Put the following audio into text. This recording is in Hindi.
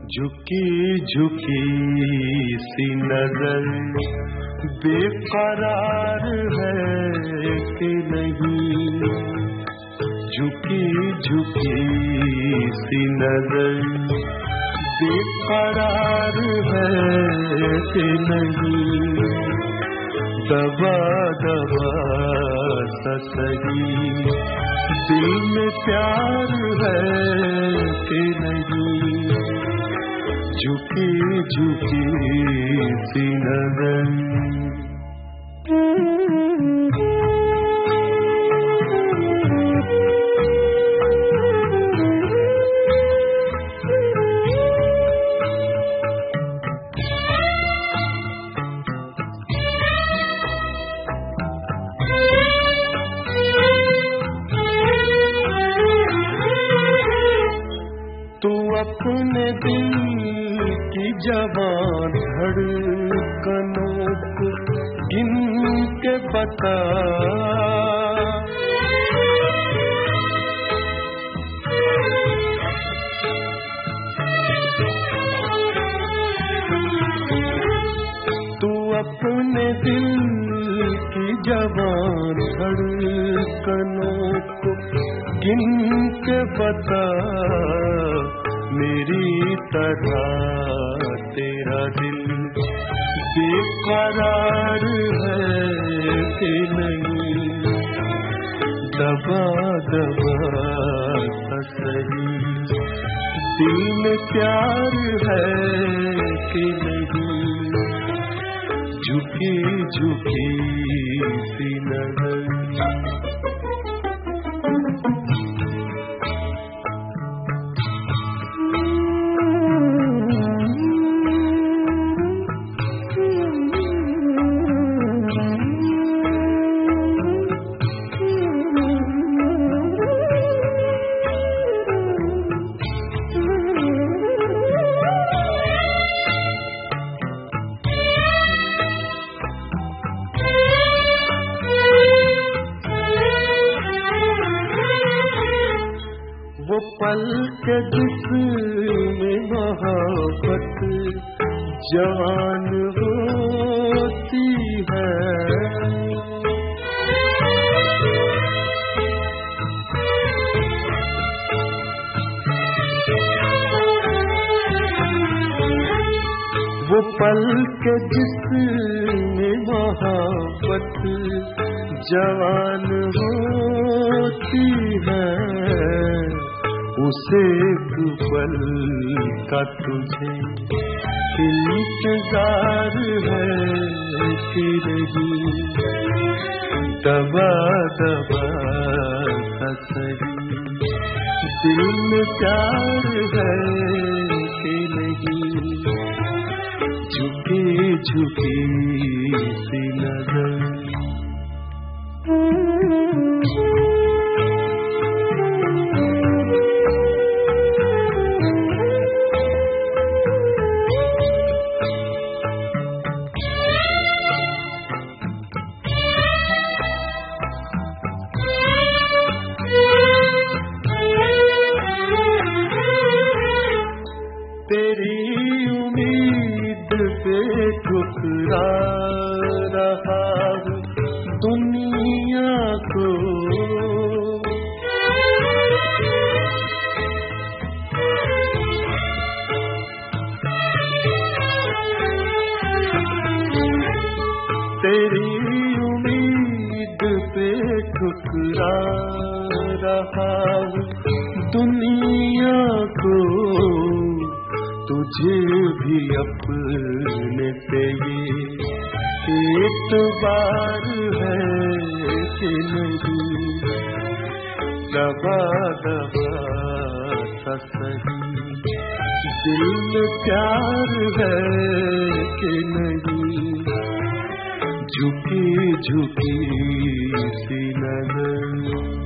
झुकी झुकी सी नजर बेकरार है कि नहीं, झुकी झुकी सी नजर बेकरार है कि नहीं, दबा दबा सा सही दिल में प्यार है कि नहीं, झुकी झुकी सी नजर। तू अपने दिल की जवान धड़कनों को गिन के बता, तू अपने दिल की जवान धड़कनों को गिन के बता, मेरी तरह तेरा दिल बेकरार है कि नहीं, दबा दबा सा सही दिल में प्यार है कि नहीं, झुकी झुकी सी नजर। वो पल के जिसमें मोहब्बत जान होती है, वो पल के जिसमें मोहब्बत जान होती है, उसे एक पल का तुझे इंतजार है कि नहीं, दबा दबा सा सही दिल में प्यार है कि नहीं, झुकी झुकी सी नजर। तेरी उम्मीद पे ठुकरा रहा हूँ दुनिया को, तेरी उम्मीद पे ठुकरा रहा हूँ दुनिया को, तुझे भी अपने पे ये एतबार है कि नहीं, दबा दबा सा सही दिल में प्यार है कि नहीं, झुकी झुकी सी नजर।